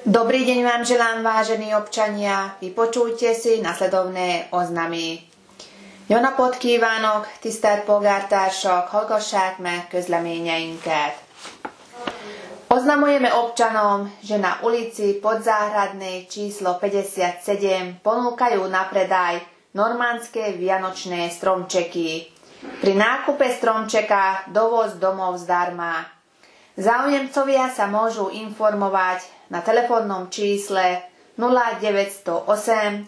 Dobrý deň vám želám, vážení občania. Vypočujte si nasledovné oznamy. Jó napot kívánok, tisztelt polgártársak, hallgassák meg közleményeinket. Oznamujeme občanom, že na ulici Podzáhradnej číslo 57 ponúkajú na predaj normandské vianočné stromčeky. Pri nákupe stromčeka dovoz domov zdarma. Záujemcovia sa môžu informovať na telefónnom čísle 0908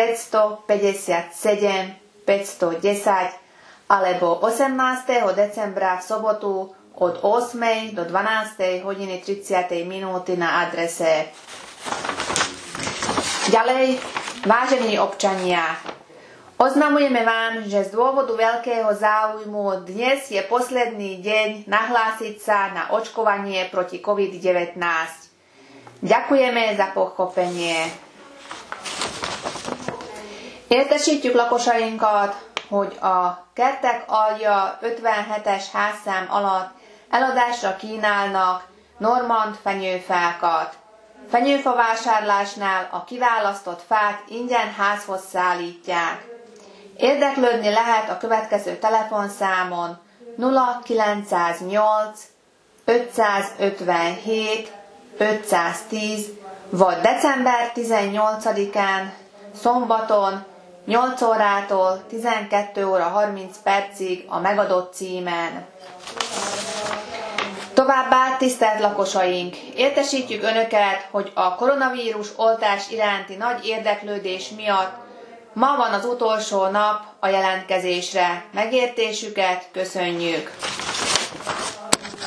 557 510 alebo 18. decembra v sobotu od 8. do 12. hodiny 30. minúty na adrese. Ďalej, vážení občania, oznamujeme vám, že z dôvodu veľkého záujmu dnes je posledný deň nahlásiť sa na očkovanie proti COVID-19. Ďakujeme za pochopenie. Értesítjük lakosainkat, hogy a kertek alja 57-es házszám alatt eladásra kínálnak normand fenyőfákat. Fenyőfa vásárlásnál a kiválasztott fát ingyen házhoz szállítják. Érdeklődni lehet a következő telefonszámon 0908 557 510 vagy december 18-án szombaton 8 órától 12 óra 30 percig a megadott címen. Továbbá, tisztelt lakosaink, értesítjük Önöket, hogy a koronavírus oltás iránti nagy érdeklődés miatt ma van az utolsó nap a jelentkezésre. Megértésüket köszönjük!